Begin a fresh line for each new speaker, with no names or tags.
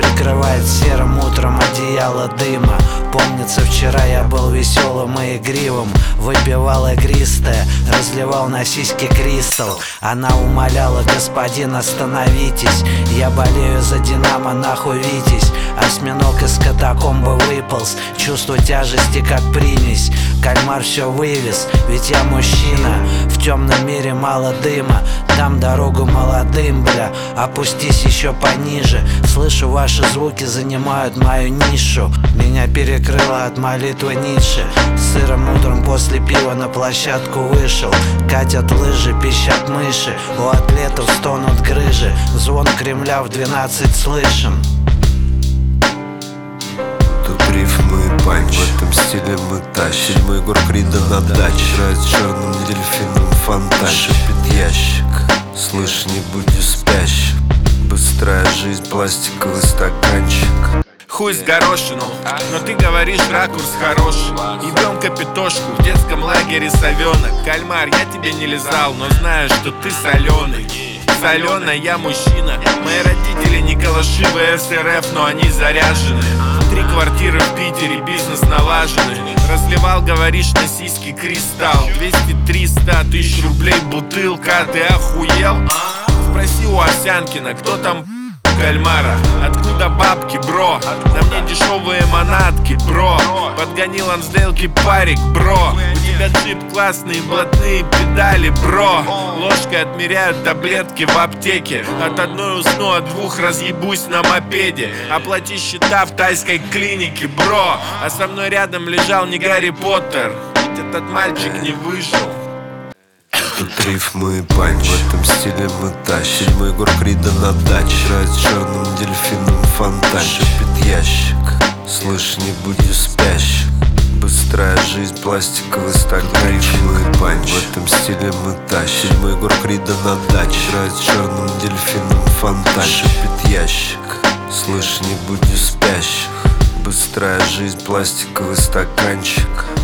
прикрывает серым утром одеяло дыма. Помнится, вчера я был веселым и игривым, выпивал игристое, разливал на сиськи кристалл. Она умоляла: господин, остановитесь, я болею за Динамо, нахуй Витязь. Осьминог из катакомбы выполз, чувство тяжести как примесь. Кальмар все вывез, ведь я мужчина. В темном мире мало дыма, дам дорогу молодым, бля. Опустись еще пониже, слышу, ваши звуки занимают мою нишу. Меня перекрыло от молитвы Ницше. Сырым утром после пива на площадку вышел. Катят лыжи, пищат мыши, у атлетов стонут грыжи. Звон Кремля в 12 слышен.
Тут рифмы и панч, в этом стиле мы тащим. Седьмой Егор Крида на даче, играет с черным дельфином фонтан. Шипит ящик, слышь, не будь спящим. Быстрая жизнь, пластиковый стаканчик.
Хуй с горошину, но ты говоришь ракурс хороший. Ебем капитошку в детском лагере совенок. Кальмар, я тебе не лизал, но знаю, что ты соленый. Соленый, я мужчина. Мои родители не калашивые СРФ, но они заряжены. 3 квартиры в Питере, бизнес налаженный. Разливал, говоришь, на сиськи кристалл. 200-300 тысяч рублей бутылка, ты охуел? Спроси у Овсянкина, кто там Кальмара? Откуда бабки, бро? На мне дешевые манатки, бро. Подгонил Лансдейлки парик, бро. У тебя джип классные, блатные педали, бро. Ложкой отмеряют таблетки в аптеке. От одной усну, от 2 разъебусь на мопеде. Оплати счета в тайской клинике, бро. А со мной рядом лежал не Гарри Поттер, ведь этот мальчик не выжил.
Тут рифмы и панч, в этом стиле мы тащим. Седьмой Егор Крида на даче, играет с черным дельфином фонтан. Шипит ящик, слышь, не будь спящим. Быстрая жизнь, пластиковый стаканчик. Рифмы и панч, в этом стиле мы тащим. Седьмой Егор Крида на даче, играет с черным дельфином фонтан. Шипит ящик, слышь, не будь спящим. Быстрая жизнь, пластиковый стаканчик.